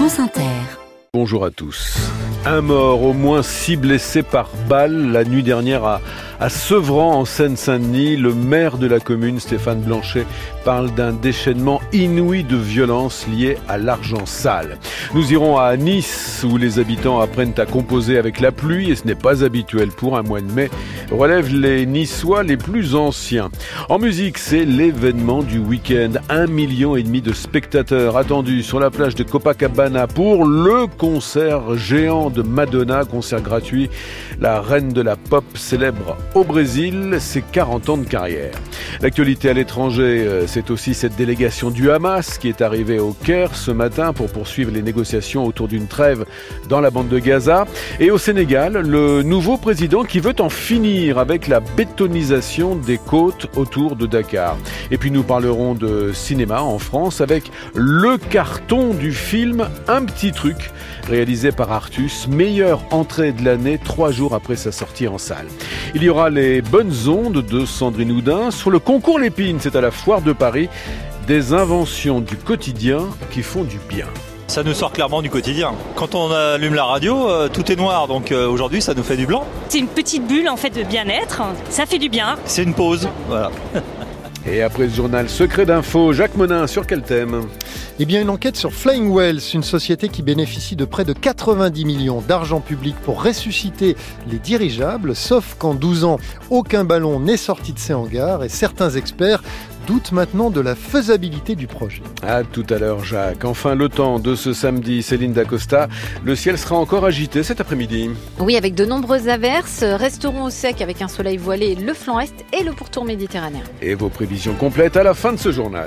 France Inter. Bonjour à tous. Un mort, au moins 6 blessés par balle la nuit dernière à Sevran en Seine-Saint-Denis. Le maire de la commune, Stéphane Blanchet, parle d'un déchaînement inouï de violence liée à l'argent sale. Nous irons à Nice où les habitants apprennent à composer avec la pluie et ce n'est pas habituel pour un mois de mai, relèvent les Niçois les plus anciens. En musique, c'est l'événement du week-end. 1,5 million de spectateurs attendus sur la plage de Copacabana pour le concert géant de Madonna, concert gratuit. La reine de la pop célèbre au Brésil ses 40 ans de carrière. L'actualité à l'étranger, c'est aussi cette délégation du Hamas qui est arrivée au Caire ce matin pour poursuivre les négociations autour d'une trêve dans la bande de Gaza. Et au Sénégal, le nouveau président qui veut en finir avec la bétonisation des côtes autour de Dakar. Et puis nous parlerons de cinéma en France avec le carton du film Un petit truc, réalisé par Artus, meilleure entrée de l'année 3 jours après sa sortie en salle. Il y aura les bonnes ondes de Sandrine Houdin sur le concours Lépine, c'est à la Foire de Paris, des inventions du quotidien qui font du bien. Ça nous sort clairement du quotidien. Quand on allume la radio, tout est noir, donc aujourd'hui ça nous fait du blanc. C'est une petite bulle en fait de bien-être, ça fait du bien. C'est une pause, voilà. Et après ce journal secret d'info, Jacques Monin, sur quel thème ? Eh bien, une enquête sur Flying Wells, une société qui bénéficie de près de 90 millions d'argent public pour ressusciter les dirigeables, sauf qu'en 12 ans, aucun ballon n'est sorti de ces hangars et certains experts doutent maintenant de la faisabilité du projet. À tout à l'heure, Jacques. Enfin, le temps de ce samedi, Céline Dacosta. Le ciel sera encore agité cet après-midi. Oui, avec de nombreuses averses. Resteront au sec avec un soleil voilé, le flanc est et le pourtour méditerranéen. Et vos prévisions complètes à la fin de ce journal.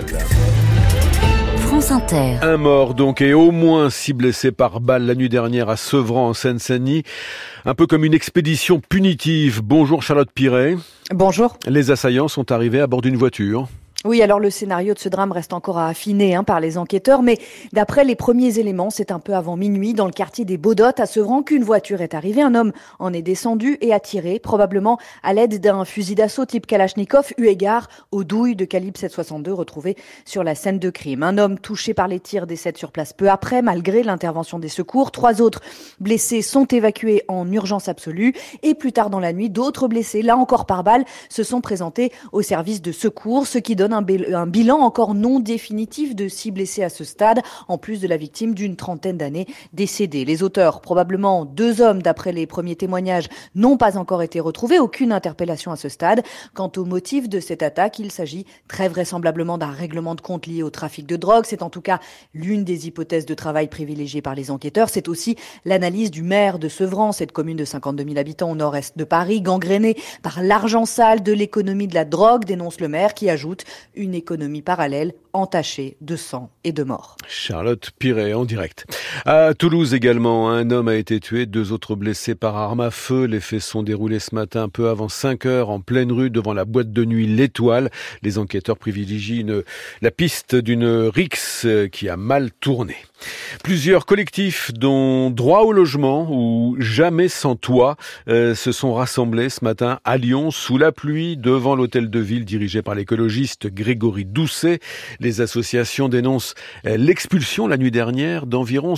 France Inter. Un mort donc et au moins 6 blessés par balle la nuit dernière à Sevran en Seine-Saint-Denis. Un peu comme une expédition punitive. Bonjour Charlotte Piret. Bonjour. Les assaillants sont arrivés à bord d'une voiture. Oui, alors le scénario de ce drame reste encore à affiner par les enquêteurs, mais d'après les premiers éléments, c'est un peu avant minuit, dans le quartier des Baudottes à Sevran, qu'une voiture est arrivée. Un homme en est descendu et a tiré, probablement à l'aide d'un fusil d'assaut type Kalachnikov, eu égard aux douilles de calibre 7,62 retrouvées sur la scène de crime. Un homme touché par les tirs décède sur place peu après, malgré l'intervention des secours. 3 autres blessés sont évacués en urgence absolue. Et plus tard dans la nuit, d'autres blessés, là encore par balle, se sont présentés au service de secours, ce qui donne un bilan encore non définitif de 6 blessés à ce stade, en plus de la victime d'une trentaine d'années décédée. Les auteurs, probablement 2 hommes d'après les premiers témoignages, n'ont pas encore été retrouvés. Aucune interpellation à ce stade. Quant au motif de cette attaque, il s'agit très vraisemblablement d'un règlement de compte lié au trafic de drogue. C'est en tout cas l'une des hypothèses de travail privilégiées par les enquêteurs. C'est aussi l'analyse du maire de Sevran, cette commune de 52 000 habitants au nord-est de Paris, gangrénée par l'argent sale de l'économie de la drogue, dénonce le maire, qui ajoute une économie parallèle entachée de sang et de mort. Charlotte Piret en direct. À Toulouse également, un homme a été tué, 2 autres blessés par arme à feu. Les faits sont déroulés ce matin peu avant 5 heures en pleine rue devant la boîte de nuit L'Étoile. Les enquêteurs privilégient la piste d'une rixe qui a mal tourné. Plusieurs collectifs dont Droit au logement ou Jamais sans toit se sont rassemblés ce matin à Lyon sous la pluie devant l'hôtel de ville dirigé par l'écologiste Grégory Doucet. Les associations dénoncent l'expulsion la nuit dernière d'environ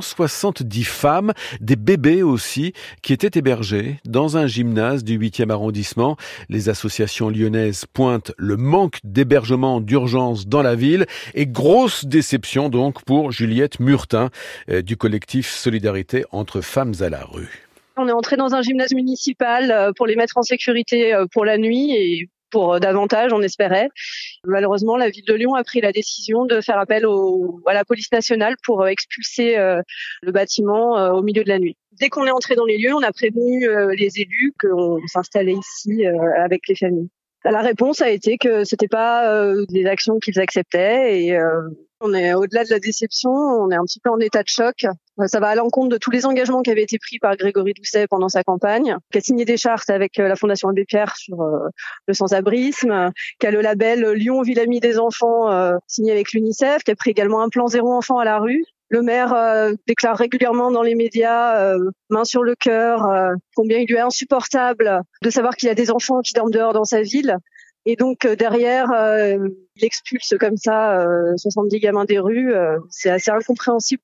170 femmes, des bébés aussi, qui étaient hébergés dans un gymnase du 8e arrondissement. Les associations lyonnaises pointent le manque d'hébergement d'urgence dans la ville et grosse déception donc pour Juliette Murtin du collectif Solidarité entre femmes à la rue. On est entré dans un gymnase municipal pour les mettre en sécurité pour la nuit et pour davantage, on espérait. Malheureusement, la ville de Lyon a pris la décision de faire appel à la police nationale pour expulser le bâtiment au milieu de la nuit. Dès qu'on est entré dans les lieux, on a prévenu les élus qu'on s'installait ici avec les familles. La réponse a été que c'était pas des actions qu'ils acceptaient et on est au-delà de la déception, on est un petit peu en état de choc. Ça va à l'encontre de tous les engagements qui avaient été pris par Grégory Doucet pendant sa campagne, qui a signé des chartes avec la Fondation Abbé Pierre sur le sans-abrisme, qui a le label Lyon Ville Amie des enfants signé avec l'UNICEF, qui a pris également un plan 0 enfant à la rue. Le maire déclare régulièrement dans les médias, main sur le cœur, combien il lui est insupportable de savoir qu'il y a des enfants qui dorment dehors dans sa ville. Et donc derrière, il expulse comme ça 70 gamins des rues. C'est assez incompréhensible pour nous.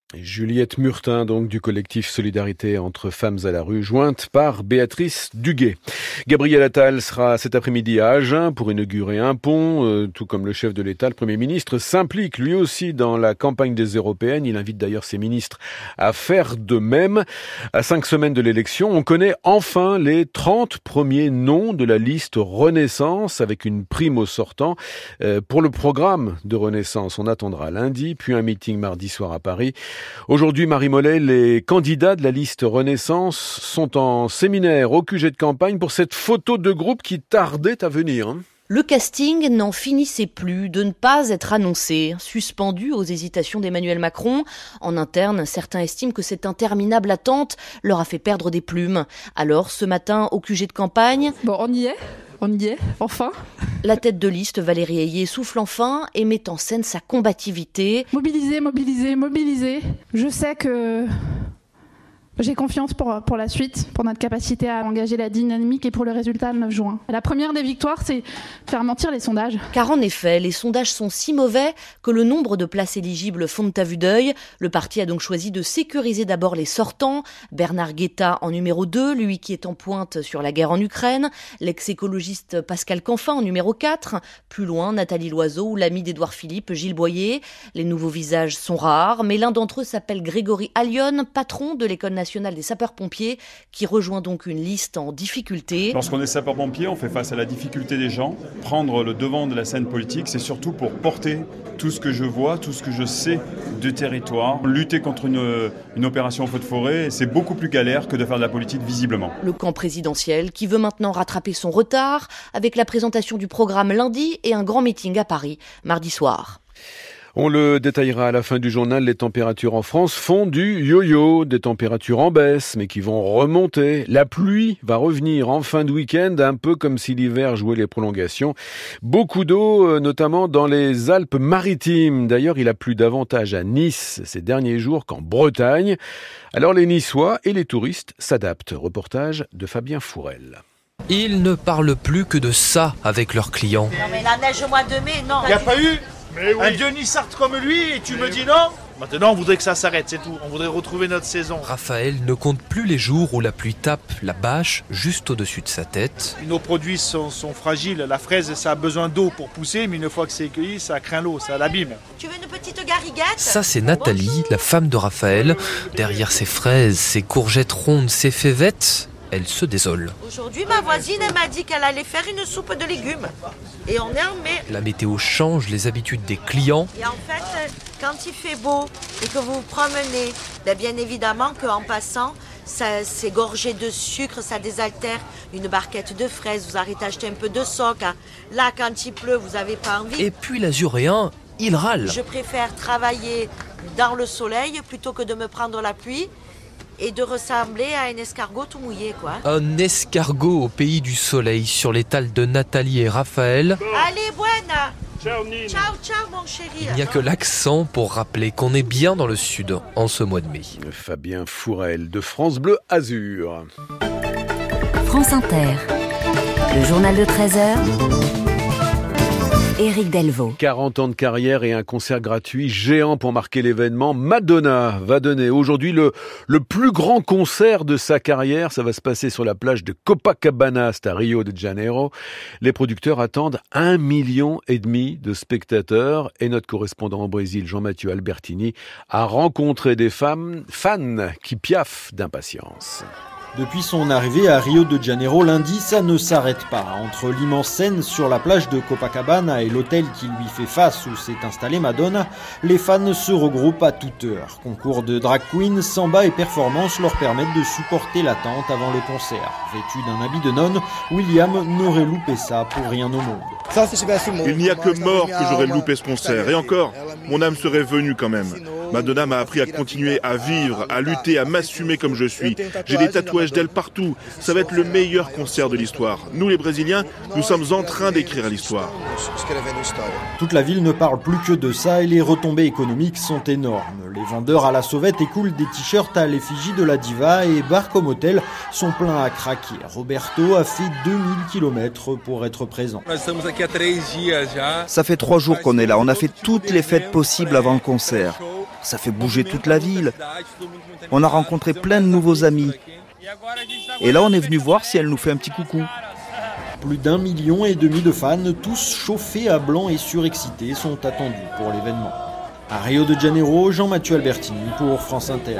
Juliette Murtin, donc, du collectif Solidarité entre femmes à la rue, jointe par Béatrice Duguet. Gabriel Attal sera cet après-midi à Agen pour inaugurer un pont. Tout comme le chef de l'État, le Premier ministre s'implique lui aussi dans la campagne des européennes. Il invite d'ailleurs ses ministres à faire de même. À 5 semaines de l'élection, on connaît enfin les 30 premiers noms de la liste Renaissance avec une prime au sortant. Pour le programme de Renaissance, on attendra lundi, puis un meeting mardi soir à Paris. Aujourd'hui, Marie Mollet, les candidats de la liste Renaissance sont en séminaire au QG de campagne pour cette photo de groupe qui tardait à venir. Le casting n'en finissait plus de ne pas être annoncé, suspendu aux hésitations d'Emmanuel Macron. En interne, certains estiment que cette interminable attente leur a fait perdre des plumes. Alors, ce matin, au QG de campagne... Bon, on y est, enfin. La tête de liste, Valérie Ayé, souffle enfin et met en scène sa combativité. Mobiliser. Je sais que j'ai confiance pour la suite, pour notre capacité à engager la dynamique et pour le résultat le 9 juin. La première des victoires, c'est faire mentir les sondages. Car en effet, les sondages sont si mauvais que le nombre de places éligibles fond à vue d'œil. Le parti a donc choisi de sécuriser d'abord les sortants. Bernard Guetta en numéro 2, lui qui est en pointe sur la guerre en Ukraine. L'ex-écologiste Pascal Canfin en numéro 4. Plus loin, Nathalie Loiseau ou l'ami d'Édouard Philippe, Gilles Boyer. Les nouveaux visages sont rares, mais l'un d'entre eux s'appelle Grégory Allione, patron de l'École nationale des sapeurs-pompiers, qui rejoint donc une liste en difficulté. Lorsqu'on est sapeur-pompier, on fait face à la difficulté des gens. Prendre le devant de la scène politique, c'est surtout pour porter tout ce que je vois, tout ce que je sais du territoire. Lutter contre une opération en feu de forêt, c'est beaucoup plus galère que de faire de la politique visiblement. Le camp présidentiel qui veut maintenant rattraper son retard avec la présentation du programme lundi et un grand meeting à Paris mardi soir. On le détaillera à la fin du journal, les températures en France font du yo-yo, des températures en baisse mais qui vont remonter. La pluie va revenir en fin de week-end, un peu comme si l'hiver jouait les prolongations. Beaucoup d'eau, notamment dans les Alpes-Maritimes. D'ailleurs, il a plu davantage à Nice ces derniers jours qu'en Bretagne. Alors les Niçois et les touristes s'adaptent. Reportage de Fabien Fourel. Ils ne parlent plus que de ça avec leurs clients. Non mais la neige au mois de mai, non. Il n'y a pas eu un Denis Sartre comme lui et tu me dis non? Maintenant on voudrait que ça s'arrête, c'est tout. On voudrait retrouver notre saison. Raphaël ne compte plus les jours où la pluie tape la bâche juste au-dessus de sa tête. Nos produits sont fragiles. La fraise, ça a besoin d'eau pour pousser, mais une fois que c'est cueilli, ça craint l'eau, ça l'abîme. Tu veux une petite gariguette? Ça c'est Nathalie, la femme de Raphaël. Derrière ses fraises, ses courgettes rondes, ses févettes, elle se désole. Aujourd'hui, ma voisine m'a dit qu'elle allait faire une soupe de légumes. Et on est en mai. La météo change les habitudes des clients. Et en fait, quand il fait beau et que vous vous promenez, bien évidemment qu'en passant, c'est gorgé de sucre, ça désaltère une barquette de fraises. Vous arrêtez d'acheter un peu de soc. Là, quand il pleut, vous n'avez pas envie. Et puis l'azuréen, il râle. Je préfère travailler dans le soleil plutôt que de me prendre la pluie et de ressembler à un escargot tout mouillé, quoi. Un escargot au pays du soleil sur l'étal de Nathalie et Raphaël. Allez, buena. Ciao, Nina. Ciao, mon chéri. Il n'y a que l'accent pour rappeler qu'on est bien dans le sud en ce mois de mai. Fabien Fourel de France Bleu Azur. France Inter, le journal de 13h. Éric Delvaux. 40 ans de carrière et un concert gratuit géant pour marquer l'événement. Madonna va donner aujourd'hui le plus grand concert de sa carrière. Ça va se passer sur la plage de Copacabana, c'est à Rio de Janeiro. Les producteurs attendent 1,5 million de spectateurs. Et notre correspondant au Brésil, Jean-Mathieu Albertini, a rencontré des fans qui piaffent d'impatience. Depuis son arrivée à Rio de Janeiro lundi, ça ne s'arrête pas. Entre l'immense scène sur la plage de Copacabana et l'hôtel qui lui fait face où s'est installée Madonna, les fans se regroupent à toute heure. Concours de drag queen, samba et performance leur permettent de supporter l'attente avant le concert. Vêtu d'un habit de nonne, William n'aurait loupé ça pour rien au monde. Il n'y a que mort que j'aurais loupé ce concert. Et encore, mon âme serait venue quand même. Madonna m'a appris à continuer à vivre, à lutter, à m'assumer comme je suis. J'ai des tatouages d'elle partout. Ça va être le meilleur concert de l'histoire. Nous, les Brésiliens, nous sommes en train d'écrire l'histoire. Toute la ville ne parle plus que de ça et les retombées économiques sont énormes. Les vendeurs à la sauvette écoulent des t-shirts à l'effigie de la diva et bars comme hôtels sont pleins à craquer. Roberto a fait 2000 km pour être présent. Ça fait 3 jours qu'on est là. On a fait toutes les fêtes possibles avant le concert. ça fait bouger toute la ville. On a rencontré plein de nouveaux amis. Et là, on est venu voir si elle nous fait un petit coucou. Plus d'1,5 million de fans, tous chauffés à blanc et surexcités, sont attendus pour l'événement. À Rio de Janeiro, Jean-Mathieu Albertini pour France Inter.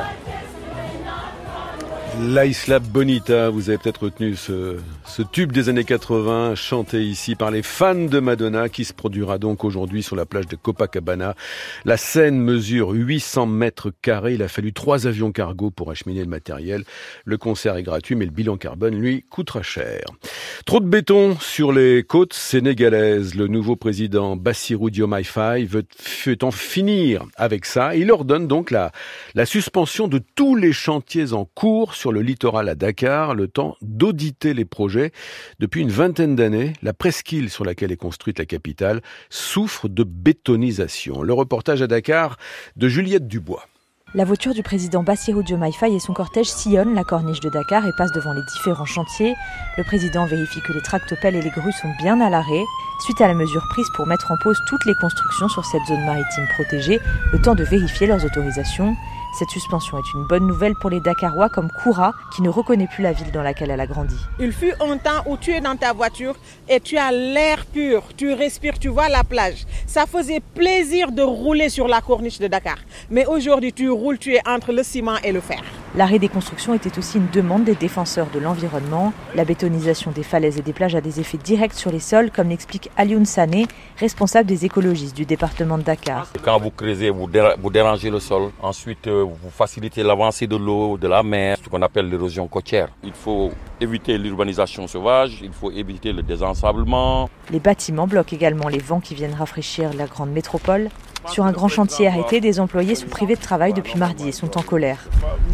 La Isla Bonita, vous avez peut-être retenu ce tube des années 80 chanté ici par les fans de Madonna qui se produira donc aujourd'hui sur la plage de Copacabana. La scène mesure 800 mètres carrés. Il a fallu 3 avions cargo pour acheminer le matériel. Le concert est gratuit mais le bilan carbone, lui, coûtera cher. Trop de béton sur les côtes sénégalaises. Le nouveau président Bassirou Diomaye Faye veut en finir avec ça. Il ordonne donc la suspension de tous les chantiers en cours sur le littoral à Dakar, le temps d'auditer les projets. Depuis une vingtaine d'années, la presqu'île sur laquelle est construite la capitale souffre de bétonisation. Le reportage à Dakar de Juliette Dubois. La voiture du président Bassirou Diomaye Faye et son cortège sillonnent la corniche de Dakar et passent devant les différents chantiers. Le président vérifie que les tractopelles et les grues sont bien à l'arrêt, suite à la mesure prise pour mettre en pause toutes les constructions sur cette zone maritime protégée, le temps de vérifier leurs autorisations. Cette suspension est une bonne nouvelle pour les Dakarois comme Koura, qui ne reconnaît plus la ville dans laquelle elle a grandi. Il fut un temps où tu es dans ta voiture et tu as l'air pur, tu respires, tu vois la plage. Ça faisait plaisir de rouler sur la corniche de Dakar. Mais aujourd'hui, tu roules, tu es entre le ciment et le fer. L'arrêt des constructions était aussi une demande des défenseurs de l'environnement. La bétonisation des falaises et des plages a des effets directs sur les sols, comme l'explique Alioune Sané, responsable des écologistes du département de Dakar. Quand vous creusez, vous dérangez le sol. Ensuite, vous facilitez l'avancée de l'eau, de la mer, ce qu'on appelle l'érosion côtière. Il faut éviter l'urbanisation sauvage, il faut éviter le désensablement. Les bâtiments bloquent également les vents qui viennent rafraîchir la grande métropole. Sur un grand chantier arrêté, des employés sont privés de travail depuis mardi et sont en colère.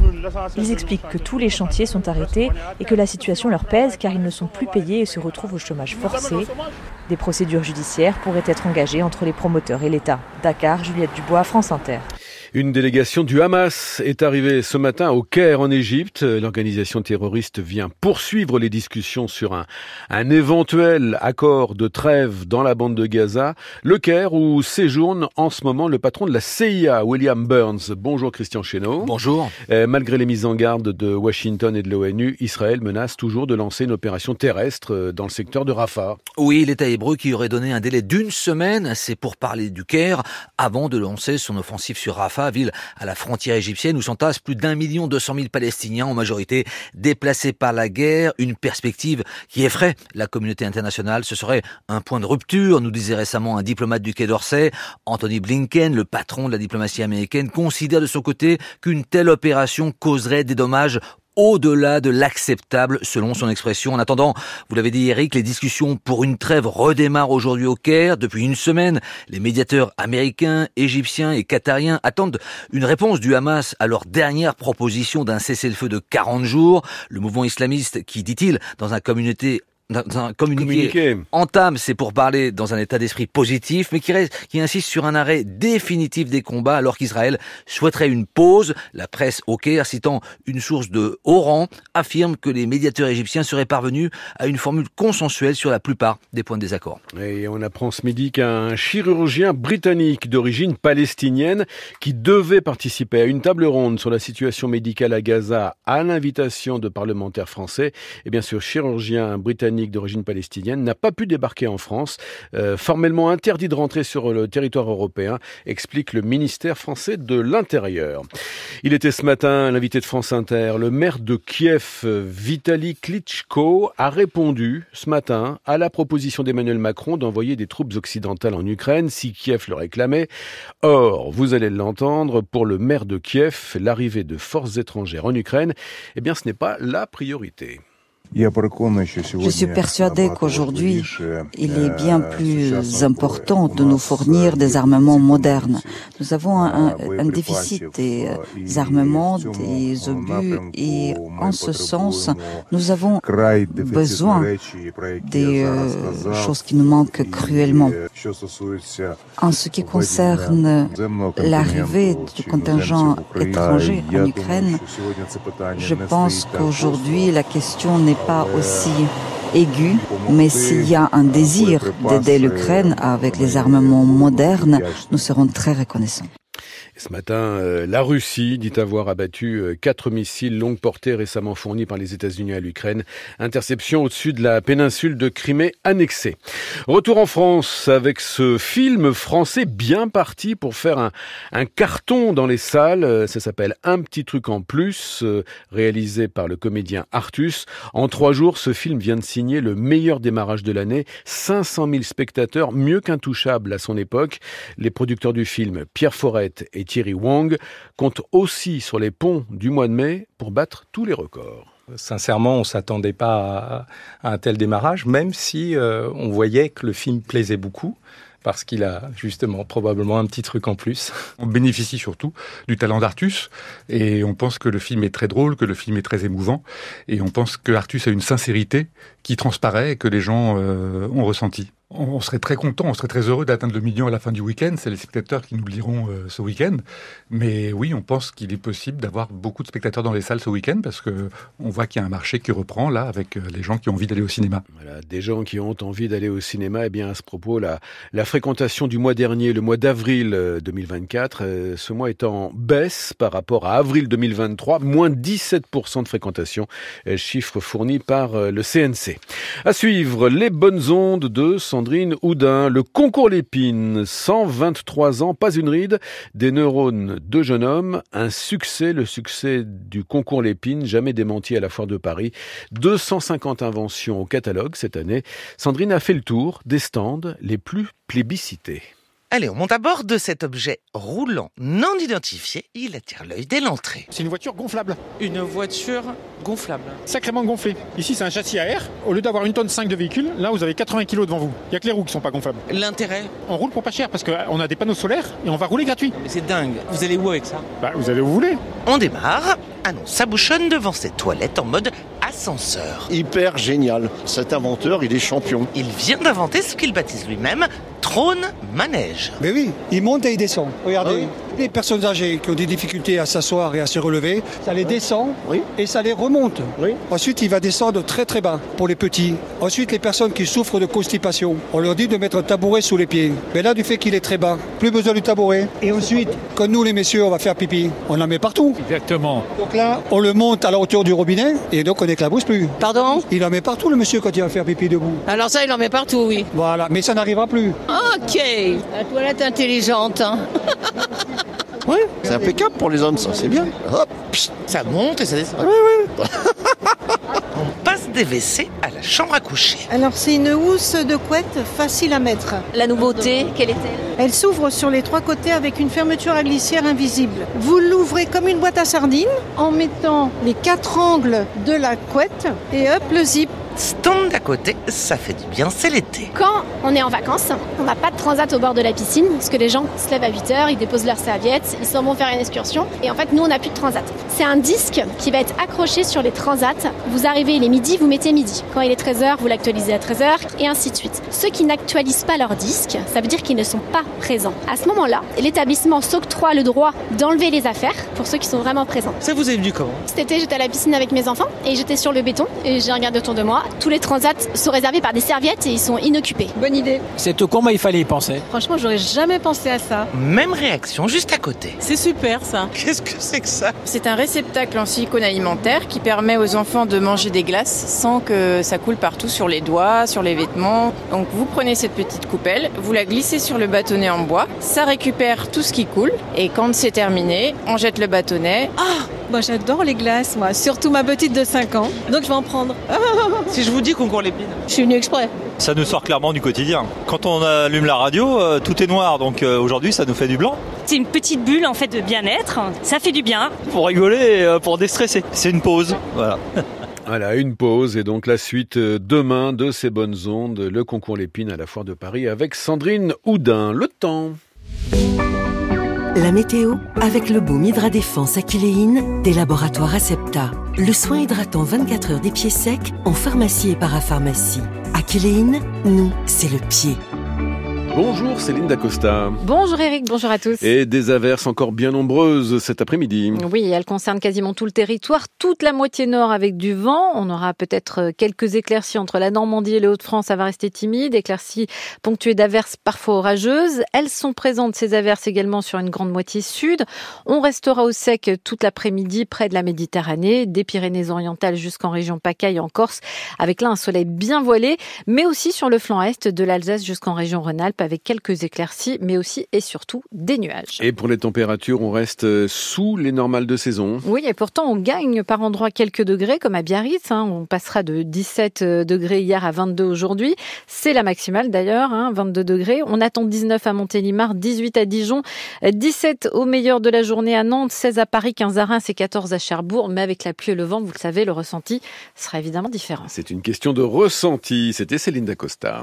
Ils expliquent que tous les chantiers sont arrêtés et que la situation leur pèse car ils ne sont plus payés et se retrouvent au chômage forcé. Des procédures judiciaires pourraient être engagées entre les promoteurs et l'État. Dakar, Juliette Dubois, France Inter. Une délégation du Hamas est arrivée ce matin au Caire en Égypte. L'organisation terroriste vient poursuivre les discussions sur un éventuel accord de trêve dans la bande de Gaza. Le Caire où séjourne en ce moment le patron de la CIA, William Burns. Bonjour Christian Chesneau. Bonjour. Malgré les mises en garde de Washington et de l'ONU, Israël menace toujours de lancer une opération terrestre dans le secteur de Rafah. Oui, l'État hébreu qui aurait donné un délai d'1 semaine, c'est pour parler du Caire, avant de lancer son offensive sur Rafah, ville à la frontière égyptienne où s'entassent plus d'1 200 000 Palestiniens, en majorité déplacés par la guerre. Une perspective qui effraie la communauté internationale. Ce serait un point de rupture, nous disait récemment un diplomate du Quai d'Orsay. Anthony Blinken, le patron de la diplomatie américaine, considère de son côté qu'une telle opération causerait des dommages au-delà de l'acceptable, selon son expression. En attendant, vous l'avez dit Eric, les discussions pour une trêve redémarrent aujourd'hui au Caire. Depuis une semaine, les médiateurs américains, égyptiens et qatariens attendent une réponse du Hamas à leur dernière proposition d'un cessez-le-feu de 40 jours. Le mouvement islamiste qui, dit-il, dans un communiqué entame ses pourparlers dans un état d'esprit positif, mais qui insiste sur un arrêt définitif des combats alors qu'Israël souhaiterait une pause. La presse au Caire, citant une source de haut rang, affirme que les médiateurs égyptiens seraient parvenus à une formule consensuelle sur la plupart des points de désaccord. Et on apprend ce midi qu'un chirurgien britannique d'origine palestinienne qui devait participer à une table ronde sur la situation médicale à Gaza à l'invitation de parlementaires français, eh bien ce chirurgien britannique d'origine palestinienne n'a pas pu débarquer en France, formellement interdit de rentrer sur le territoire européen, explique le ministère français de l'Intérieur. Il était ce matin l'invité de France Inter. Le maire de Kiev, Vitali Klitschko, a répondu ce matin à la proposition d'Emmanuel Macron d'envoyer des troupes occidentales en Ukraine si Kiev le réclamait. Or, vous allez l'entendre, pour le maire de Kiev, l'arrivée de forces étrangères en Ukraine, eh bien ce n'est pas la priorité. Je suis persuadé qu'aujourd'hui, il est bien plus important de nous fournir des armements modernes. Nous avons un déficit des armements, des obus, et en ce sens, nous avons besoin des choses qui nous manquent cruellement. En ce qui concerne l'arrivée du contingent étranger en Ukraine, je pense qu'aujourd'hui, la question n'est pas aussi aiguë, mais s'il y a un désir d'aider l'Ukraine avec les armements modernes, nous serons très reconnaissants. Ce matin, la Russie dit avoir abattu 4 missiles longue portée récemment fournis par les États-Unis à l'Ukraine. Interception au-dessus de la péninsule de Crimée annexée. Retour en France avec ce film français bien parti pour faire un carton dans les salles. Ça s'appelle Un petit truc en plus, réalisé par le comédien Artus. En 3 jours, ce film vient de signer le meilleur démarrage de l'année. 500 000 spectateurs, mieux qu'Intouchable à son époque. Les producteurs du film, Pierre Forrette et Thierry Wang, comptent aussi sur les ponts du mois de mai pour battre tous les records. Sincèrement, on ne s'attendait pas à un tel démarrage, même si on voyait que le film plaisait beaucoup, parce qu'il a justement probablement un petit truc en plus. On bénéficie surtout du talent d'Artus, et on pense que le film est très drôle, que le film est très émouvant, et on pense que Artus a une sincérité qui transparaît et que les gens ont ressenti. On serait très content, on serait très heureux d'atteindre le million à la fin du week-end. C'est les spectateurs qui nous le diront ce week-end. Mais oui, on pense qu'il est possible d'avoir beaucoup de spectateurs dans les salles ce week-end parce que on voit qu'il y a un marché qui reprend là avec les gens qui ont envie d'aller au cinéma. Voilà, des gens qui ont envie d'aller au cinéma. Eh bien, à ce propos, la fréquentation du mois dernier, le mois d'avril 2024, ce mois est en baisse par rapport à avril 2023, moins 17% de fréquentation, chiffre fourni par le CNC. À suivre, les bonnes ondes de Sandrine Houdin, le concours Lépine, 123 ans, pas une ride, des neurones de jeune homme, un succès, le succès du concours Lépine, jamais démenti à la Foire de Paris, 250 inventions au catalogue cette année. Sandrine a fait le tour des stands les plus plébiscités. Allez, on monte à bord de cet objet roulant non identifié. Il attire l'œil dès l'entrée. C'est une voiture gonflable. Une voiture gonflable. Sacrément gonflée. Ici, c'est un châssis à air. Au lieu d'avoir 1,5 tonne de véhicule, là, vous avez 80 kg devant vous. Il n'y a que les roues qui sont pas gonflables. L'intérêt ? On roule pour pas cher parce qu'on a des panneaux solaires et on va rouler gratuit. Mais c'est dingue. Vous allez où avec ça ? Vous allez où vous voulez. On démarre. Ah non, ça bouchonne devant cette toilette en mode ascenseur. Hyper génial. Cet inventeur, il est champion. Il vient d'inventer ce qu'il baptise lui-même trône manège. Mais oui, il monte et il descend. Regardez, les personnes âgées qui ont des difficultés à s'asseoir et à se relever, ça les descend et ça les remonte. Ensuite, il va descendre très très bas pour les petits. Ensuite, les personnes qui souffrent de constipation, on leur dit de mettre un tabouret sous les pieds. Mais là, du fait qu'il est très bas, plus besoin du tabouret. Et ensuite, quand nous les messieurs, on va faire pipi, on en met partout. Exactement. Donc là, on le monte à la hauteur du robinet et donc on n'éclabousse plus. Pardon ? Il en met partout le monsieur quand il va faire pipi debout. Alors ça, il en met partout, oui. Voilà, mais ça n'arrivera plus. Ok, la toilette intelligente. Hein. Oui, c'est impeccable pour les hommes, ça, c'est bien. Hop, ça monte et ça descend. Oui. On passe des WC à la chambre à coucher. Alors c'est une housse de couette facile à mettre. La nouveauté, quelle est-elle ? Elle s'ouvre sur les 3 côtés avec une fermeture à glissière invisible. Vous l'ouvrez comme une boîte à sardines en mettant les 4 angles de la couette et hop, le zip. Stand d'à côté, ça fait du bien, c'est l'été. Quand on est en vacances, on n'a pas de transat au bord de la piscine, parce que les gens se lèvent à 8h, ils déposent leurs serviettes, ils s'en vont faire une excursion, et en fait, nous, on n'a plus de transat. C'est un disque qui va être accroché sur les transats. Vous arrivez, il est midi, vous mettez midi. Quand il est 13h, vous l'actualisez à 13h, et ainsi de suite. Ceux qui n'actualisent pas leur disque, ça veut dire qu'ils ne sont pas présents. À ce moment-là, l'établissement s'octroie le droit d'enlever les affaires pour ceux qui sont vraiment présents. Ça vous est venu comment ? Cet été, j'étais à la piscine avec mes enfants, et j'étais sur le béton, et j'ai regardé autour de moi. Tous les transats sont réservés par des serviettes et ils sont inoccupés. Bonne idée. C'est tout con, mais il fallait y penser. Franchement, j'aurais jamais pensé à ça. Même réaction juste à côté. C'est super ça. Qu'est-ce que c'est que ça ? C'est un réceptacle en silicone alimentaire qui permet aux enfants de manger des glaces sans que ça coule partout sur les doigts, sur les vêtements. Donc vous prenez cette petite coupelle, vous la glissez sur le bâtonnet en bois, ça récupère tout ce qui coule et quand c'est terminé, on jette le bâtonnet. Moi j'adore les glaces, moi, surtout ma petite de 5 ans, donc je vais en prendre. Si je vous dis concours Lépine. Je suis venue exprès. Ça nous sort clairement du quotidien. Quand on allume la radio, tout est noir, donc aujourd'hui ça nous fait du blanc. C'est une petite bulle en fait de bien-être, ça fait du bien. Pour rigoler, pour déstresser. C'est une pause, voilà. Voilà, une pause et donc la suite demain de ces bonnes ondes, le concours Lépine à la Foire de Paris avec Sandrine Houdin. Le temps. La météo avec le baume Hydra Défense Aquiléine des laboratoires Acepta. Le soin hydratant 24 heures des pieds secs en pharmacie et parapharmacie. Aquiléine, nous, c'est le pied. Bonjour Céline Dacosta. Bonjour Eric, bonjour à tous. Et des averses encore bien nombreuses cet après-midi. Oui, elles concernent quasiment tout le territoire, toute la moitié nord avec du vent. On aura peut-être quelques éclaircies entre la Normandie et les Hauts-de-France, ça va rester timide. Éclaircies ponctuées d'averses parfois orageuses. Elles sont présentes, ces averses, également sur une grande moitié sud. On restera au sec toute l'après-midi près de la Méditerranée, des Pyrénées-Orientales jusqu'en région PACA et en Corse, avec là un soleil bien voilé, mais aussi sur le flanc est de l'Alsace jusqu'en région Rhône-Alpes, avec quelques éclaircies, mais aussi et surtout des nuages. Et pour les températures, on reste sous les normales de saison. Oui, et pourtant on gagne par endroits quelques degrés, comme à Biarritz. On passera de 17 degrés hier à 22 aujourd'hui. C'est la maximale d'ailleurs, 22 degrés. On attend 19 à Montélimar, 18 à Dijon, 17 au meilleur de la journée à Nantes, 16 à Paris, 15 à Reims et 14 à Cherbourg. Mais avec la pluie et le vent, vous le savez, le ressenti sera évidemment différent. C'est une question de ressenti. C'était Céline Dacosta.